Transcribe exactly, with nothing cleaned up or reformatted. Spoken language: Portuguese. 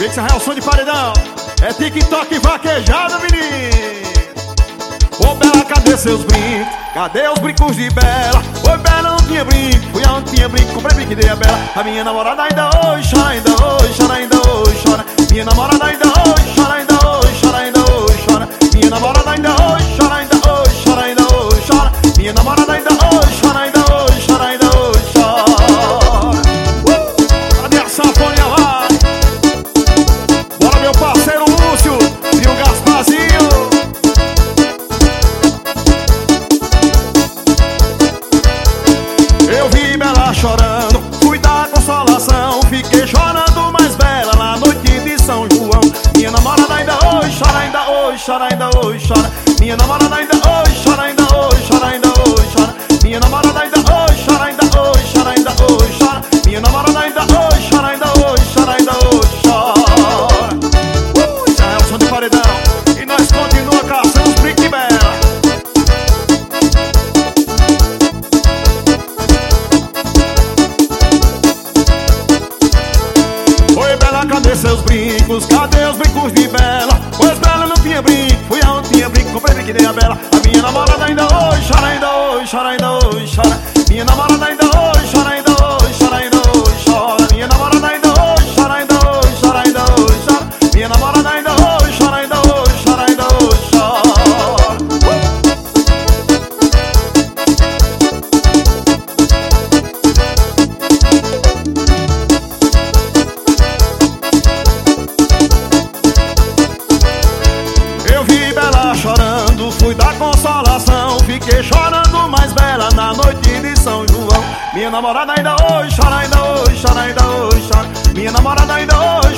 Fixa é o som de paredão. É TikTok vaquejado, menino. Ô Bela, cadê seus brincos? Cadê os brincos de Bela? Oi Bela, não tinha brinco. Fui aonde tinha brinco, comprei brinco e dei a Bela. A minha namorada ainda hoje chora, ainda hoje chora, ainda hoje chora. Minha namorada ainda hoje chora, ainda hoje chora, ainda hoje chora. Minha namorada ainda hoje chora, ainda hoje chora, ainda hoje chora. Minha namorada ainda hoje chora, ainda hoje chora, ainda hoje chora. uh! Cadê a sanfonia lá? Bora meu parceiro Lúcio e o Gasparzinho. Eu vi Bela chorando, fui dar consolação. Fiquei chorando mais Bela na noite de São João. Minha namorada ainda hoje chora, ainda hoje chora, ainda hoje chora. Minha namorada ainda hoje chora, ainda hoje chora, ainda hoje chora. Minha namorada ainda hoje chora, ainda hoje chora, ainda hoje chora. Minha namorada ainda hoje chora, ainda hoje chora, ainda hoje chora. Uh, isso é o som de paredão. E nós continua caçando os brincos de Bela. Oi Bela, cadê seus brincos? Cadê os brincos de Bela? Pois Bela não tinha brinco, fui aonde tinha brinco, comprei brinco e dei a Bela. A minha namorada ainda hoje chora, ainda hoje chora, ainda hoje chora. Minha namorada ainda hoje chora, ainda hoje chora, ainda hoje chora. Minha namorada ainda hoje chora, ainda hoje chora, ainda hoje chora. Minha namorada ainda hoje chora, ainda hoje chora, ainda hoje chora. Eu vi Bela chorando, fui dar consolação. Fiquei chorando mais Bela na noite de São João. Minha namorada ainda hoje chora, ainda hoje chora, ainda hoje chora. Minha namorada ainda hoje